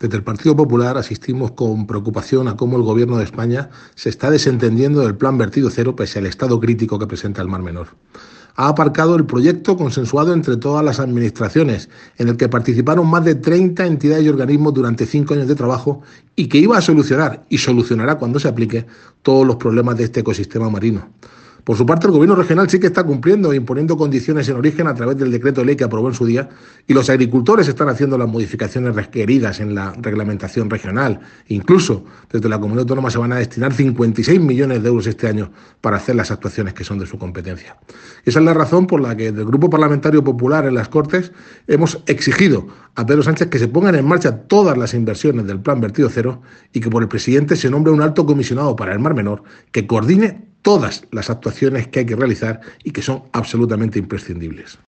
Desde el Partido Popular asistimos con preocupación a cómo el Gobierno de España se está desentendiendo del plan Vertido Cero pese al estado crítico que presenta el Mar Menor. Ha aparcado el proyecto consensuado entre todas las administraciones, en el que participaron más de 30 entidades y organismos durante 5 años de trabajo y que iba a solucionar, y solucionará cuando se aplique, todos los problemas de este ecosistema marino. Por su parte, el Gobierno regional sí que está cumpliendo e imponiendo condiciones en origen a través del decreto de ley que aprobó en su día, y los agricultores están haciendo las modificaciones requeridas en la reglamentación regional. Incluso desde la Comunidad Autónoma se van a destinar 56 millones de euros este año para hacer las actuaciones que son de su competencia. Esa es la razón por la que desde el Grupo Parlamentario Popular en las Cortes hemos exigido a Pedro Sánchez que se pongan en marcha todas las inversiones del plan Vertido Cero y que por el presidente se nombre un alto comisionado para el Mar Menor que coordine todas las actuaciones que hay que realizar y que son absolutamente imprescindibles.